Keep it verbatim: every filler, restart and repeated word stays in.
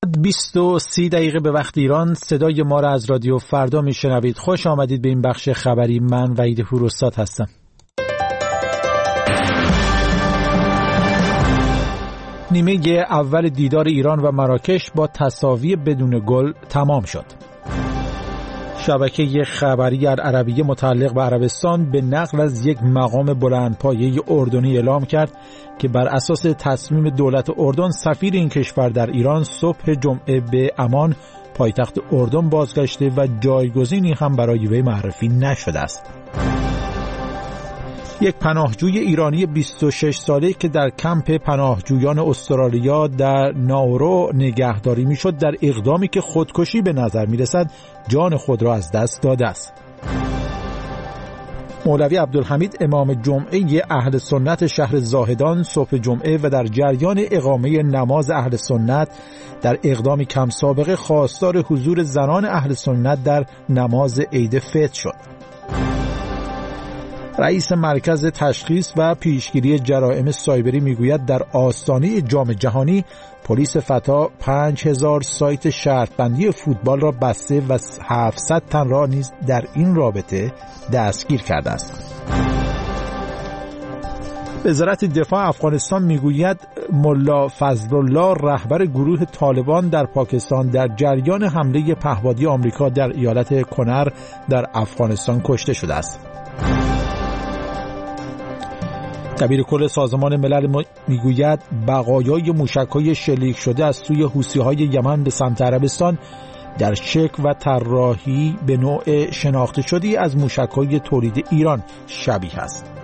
بیست و سی دقیقه به وقت ایران. صدای ما را از رادیو فردا میشنوید. خوش آمدید به این بخش خبری. من وحید هوروستاد هستم. نیمه اول دیدار ایران و مراکش با تساوی بدون گل تمام شد. شبکه خبری عربیه متعلق به عربستان به نقل از یک مقام بلندپایه اردنی اعلام کرد که بر اساس تصمیم دولت اردن سفیر این کشور در ایران صبح جمعه به عمان پایتخت اردن بازگشته و جایگزینی هم برای وی معرفی نشده است. یک پناهجوی ایرانی بیست و شش ساله که در کمپ پناهجویان استرالیا در ناورو نگهداری میشد در اقدامی که خودکشی به نظر میرسد جان خود را از دست داده است. مولوی عبدالحمید امام جمعه اهل سنت شهر زاهدان صبح جمعه و در جریان اقامه نماز اهل سنت در اقدامی کم سابقه خواستار حضور زنان اهل سنت در نماز عید فطر شد. رئیس مرکز تشخیص و پیشگیری جرائم سایبری میگوید در آستانه جام جهانی پلیس فتا پنج هزار سایت شرطبندی فوتبال را بسته و هفتصد تن را نیز در این رابطه دستگیر کرده است. وزارت دفاع افغانستان میگوید ملا فضل الله رهبر گروه طالبان در پاکستان در جریان حمله پهپادی آمریکا در ایالت کنر در افغانستان کشته شده است. دبیر کل سازمان ملل میگوید بقایای موشک‌های شلیک شده از سوی حوثی‌های یمن به سمت عربستان در شکل و طراحی به نوع شناخته شده‌ای از موشک‌های تولید ایران شبیه است.